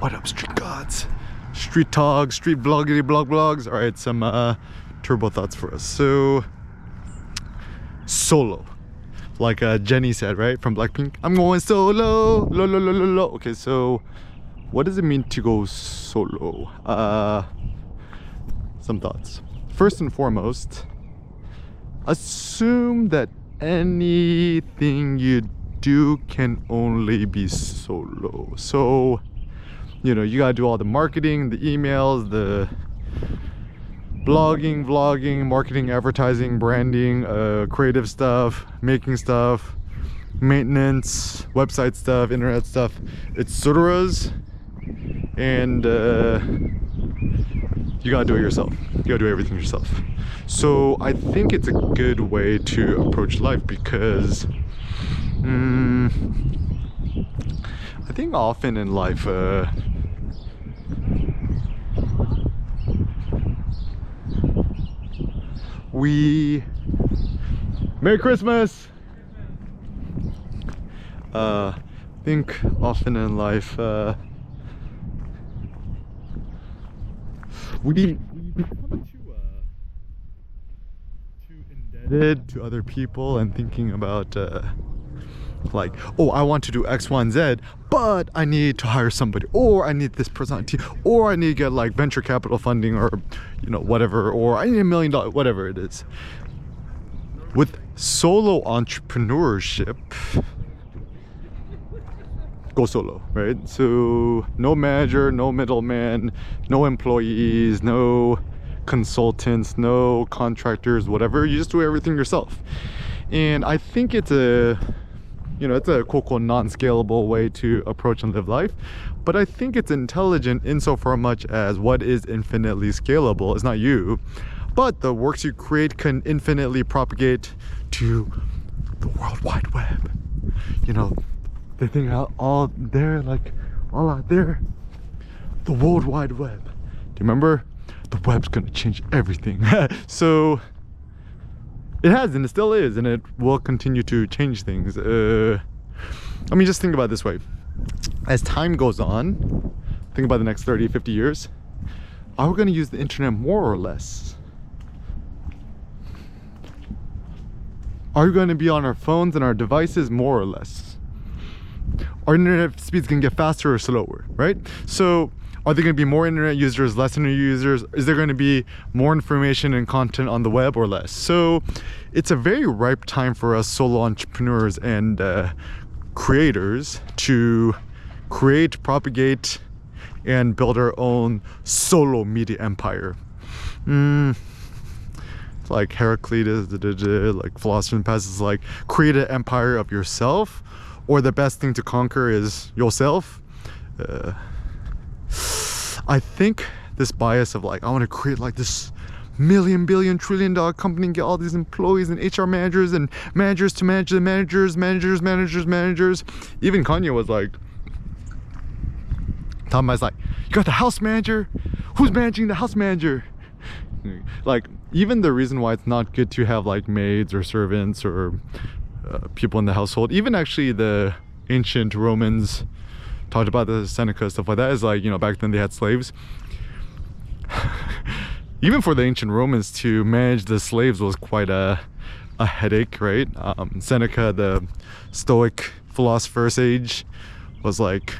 What up, street gods? Street talk, street vloggity blogs. All right, some turbo thoughts for us. So, solo. Like Jenny said, right? From Blackpink. I'm going solo. Lo, lo, lo, lo, lo. Okay, so what does it mean to go solo? Some thoughts. First and foremost, assume that anything you do can only be solo. So, you know, you gotta do all the marketing, the emails, the blogging, vlogging, marketing, advertising, branding, creative stuff, making stuff, maintenance, website stuff, internet stuff, etc. And you gotta do it yourself. You gotta do everything yourself. So I think it's a good way to approach life because I think often in life Merry Christmas! Think often in life we become too indebted to other people and thinking about like, oh, I want to do X, Y, and Z, but I need to hire somebody, or I need this person on team, or I need to get like venture capital funding, or you know, whatever, or I need $1 million, whatever it is. With solo entrepreneurship, go solo, right? So no manager, no middleman, no employees, no consultants, no contractors, whatever. You just do everything yourself. And I think it's a, you know, it's a quote-unquote non-scalable way to approach and live life, but I think it's intelligent insofar much as what is infinitely scalable is not you, but the works you create can infinitely propagate to the World Wide Web. You know, they think all there, like all out there, the World Wide Web. Do you remember? The web's gonna change everything. So it has, and it still is, and it will continue to change things. I mean, just think about it this way. As time goes on, think about the next 30, 50 years, are we gonna use the internet more or less? Are we gonna be on our phones and our devices more or less? Our internet speeds can get faster or slower, right? So are there going to be more internet users, less internet users? Is there going to be more information and content on the web or less? So it's a very ripe time for us solo entrepreneurs and creators to create, propagate, and build our own solo media empire. It's like Heraclitus, like philosopher in the past is like, create an empire of yourself, or the best thing to conquer is yourself. I think this bias of like, I want to create like this million, billion, $1 trillion company and get all these employees and HR managers and managers to manage the managers. Even Kanye was like, Tom was like, you got the house manager? Who's managing the house manager? Like, even the reason why it's not good to have like maids or servants or people in the household, even actually the ancient Romans talked about the Seneca, stuff like that, is like, you know, back then they had slaves. Even for the ancient Romans to manage the slaves was quite a headache, right? Seneca, the Stoic philosopher sage, was like,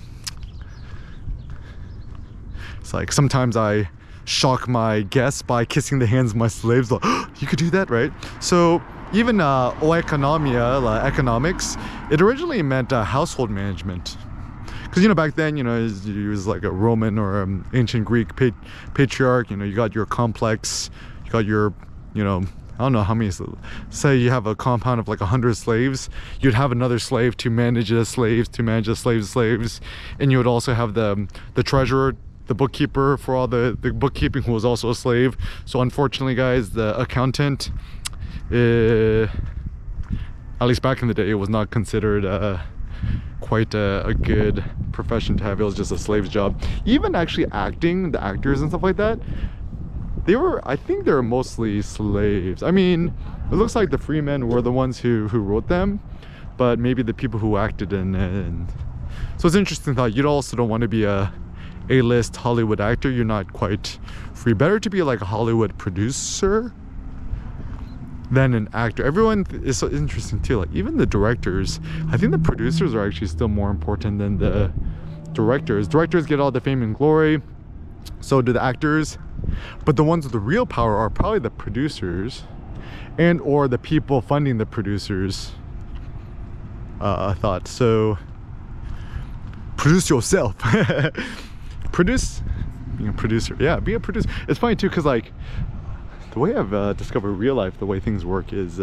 it's like, sometimes I shock my guests by kissing the hands of my slaves. Like, oh, you could do that, right? So even oikonomia, like economics, it originally meant household management. Because, you know, back then, you know, he was like a Roman or ancient Greek patriarch. You know, you got your complex, you got your, you know, I don't know how many, say you have a compound of like 100 slaves, you'd have another slave to manage the slaves, to manage the slaves, and you would also have the treasurer, the bookkeeper for all the bookkeeping, who was also a slave. So unfortunately, guys, the accountant, at least back in the day, it was not considered quite a good profession to have. It was just a slave's job. Even actually acting, the actors and stuff like that, I think they were mostly slaves. I mean, it looks like the free men were the ones who wrote them, but maybe the people who acted in So it's an interesting thought. You also don't want to be a A-list Hollywood actor. You're not quite free. Better to be like a Hollywood producer than an actor. Everyone is so interesting too. Like even the directors, I think the producers are actually still more important than the directors. Directors get all the fame and glory, so do the actors, but the ones with the real power are probably the producers and or the people funding the producers. I thought so. Produce yourself. Produce, being a producer. Yeah, be a producer. It's funny too, because like the way I've discovered real life, the way things work is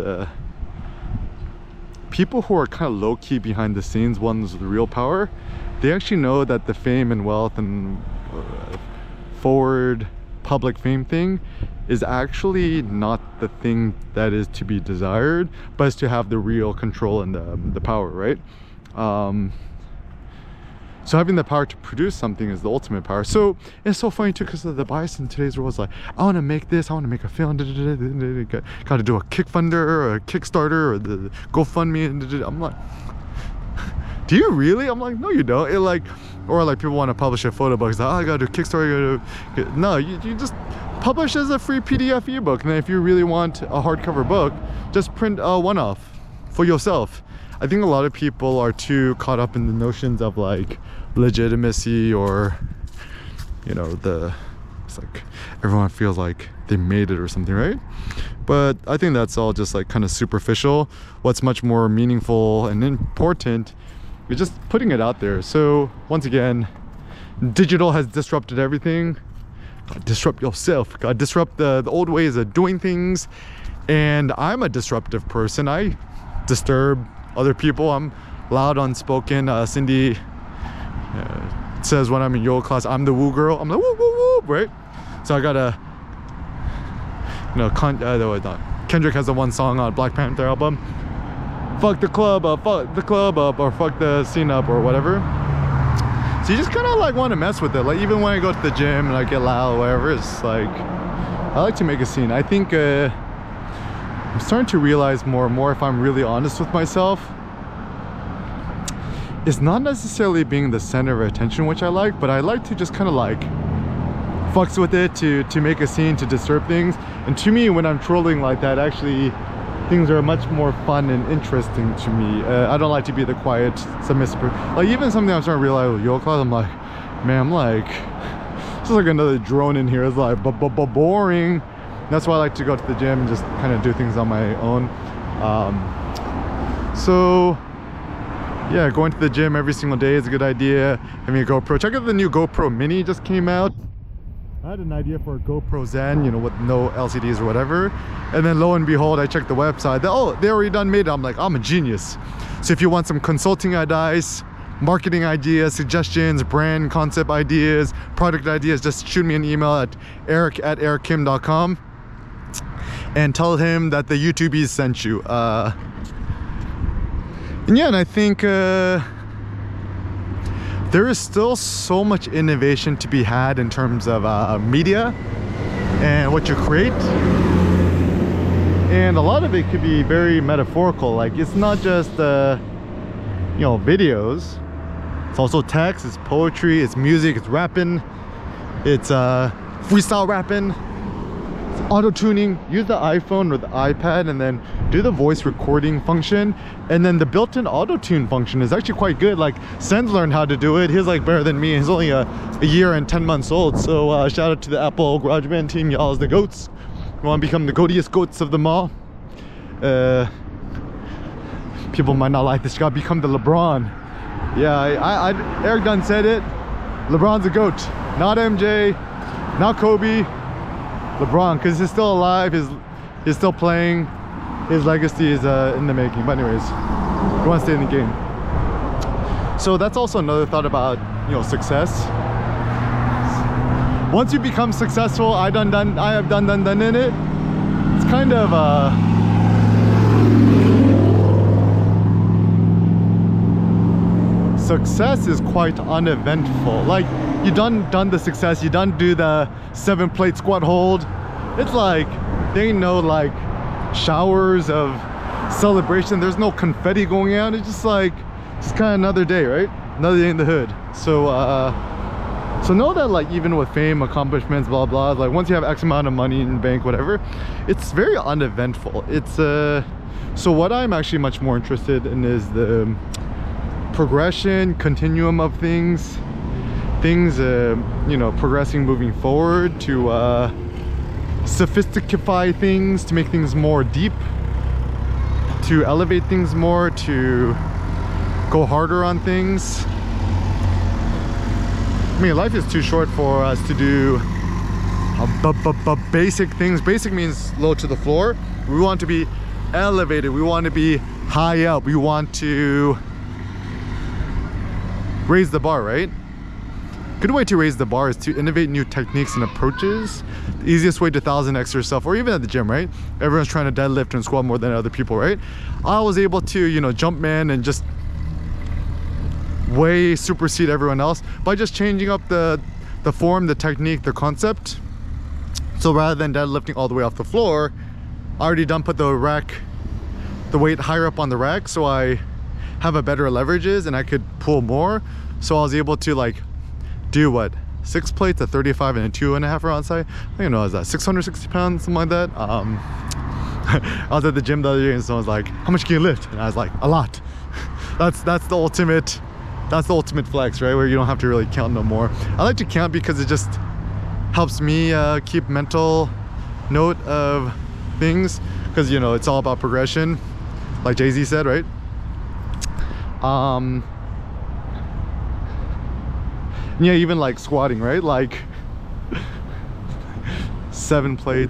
people who are kind of low-key behind the scenes, ones with real power, they actually know that the fame and wealth and forward public fame thing is actually not the thing that is to be desired, but is to have the real control and the power, right? So having the power to produce something is the ultimate power. So it's so funny too, because of the bias in today's world is like, I want to make this, I want to make a film, got to do a Kickfunder or a Kickstarter or the GoFundMe. I'm like, do you really? I'm like, no, you don't. It like, or like people want to publish a photo book. It's like, oh, I gotta do Kickstarter. No, you just publish as a free PDF ebook. And then if you really want a hardcover book, just print one off for yourself. I think a lot of people are too caught up in the notions of like legitimacy, or you know, it's like everyone feels like they made it or something, right? But I think that's all just like kind of superficial. What's much more meaningful and important is just putting it out there. So once again, digital has disrupted everything. God, disrupt yourself. God, disrupt the old ways of doing things. And I'm a disruptive person. I disturb other people. I'm loud, unspoken. Cindy says when I'm in yoga class, I'm the woo girl. I'm like woo woo woo, right? So I gotta, you know, Kendrick has the one song on Black Panther album, fuck the club up, fuck the club up, or fuck the scene up, or whatever. So you just kind of like want to mess with it. Like even when I go to the gym and I get loud or whatever, it's like I like to make a scene. I think I'm starting to realize more and more, if I'm really honest with myself, it's not necessarily being the center of attention, which I like, but I like to just kind of like fucks with it to make a scene, to disturb things. And to me, when I'm trolling like that, actually things are much more fun and interesting to me. I don't like to be the quiet, submissive person. Like even something I'm starting to realize with yoga class, I'm like, man, I'm like, this is like another drone in here. It's like boring. That's why I like to go to the gym and just kind of do things on my own. So yeah, going to the gym every single day is a good idea. Having a GoPro. Check out the new GoPro Mini just came out. I had an idea for a GoPro Zen, you know, with no LCDs or whatever. And then lo and behold, I checked the website. Oh, they already done made it. I'm like, I'm a genius. So if you want some consulting advice, marketing ideas, suggestions, brand concept ideas, product ideas, just shoot me an email at eric@erickim.com and tell him that the YouTubies sent you. And yeah, and I think there is still so much innovation to be had in terms of media and what you create. And a lot of it could be very metaphorical. Like it's not just you know, videos. It's also text, it's poetry, it's music, it's rapping, it's freestyle rapping, it's auto-tuning. Use the iPhone or the iPad and then do the voice recording function. And then the built-in auto-tune function is actually quite good. Like Sen's learned how to do it. He's like better than me. He's only a year and 10 months old. So shout out to the Apple GarageBand team. Y'all is the goats. You want to become the goatiest goats of them all. People might not like this. You gotta become the LeBron. Yeah, Eric Dunn said it. LeBron's a GOAT. Not MJ, not Kobe. LeBron, because he's still alive. He's still playing. His legacy is in the making. But anyways, we want to stay in the game. So that's also another thought about, you know, success. Once you become successful, I have done in it. It's kind of success is quite uneventful. Like you done the success, you done do the 7-plate squat hold. It's like there ain't no like showers of celebration. There's no confetti going out. It's just like it's kind of another day, right? another day in the hood. So so know that like even with fame, accomplishments, blah blah, like once you have X amount of money in the bank, whatever, it's very uneventful. It's so what I'm actually much more interested in is the progression, continuum of things, you know, progressing, moving forward to sophisticify things, to make things more deep, to elevate things more, to go harder on things. I mean, life is too short for us to do basic things. Basic means low to the floor. We want to be elevated. We want to be high up. We want to raise the bar, right? Good way to raise the bar is to innovate new techniques and approaches. The easiest way to 1000x yourself, or even at the gym, right? Everyone's trying to deadlift and squat more than other people, right? I was able to, you know, jump man and just way supersede everyone else by just changing up the form, the technique, the concept. So rather than deadlifting all the way off the floor, I already put the weight higher up on the rack, so I have a better leverages and I could pull more. So I was able to like do what, 6 plates at 35 and a 2.5 round side. I don't know, is that 660 pounds, something like that? I was at the gym the other day and someone was like, how much can you lift? And I was like, a lot. That's the ultimate flex, right? Where you don't have to really count no more. I like to count because it just helps me keep mental note of things, because you know it's all about progression, like Jay-Z said, right? Yeah, even like squatting, right? Like 7 plates.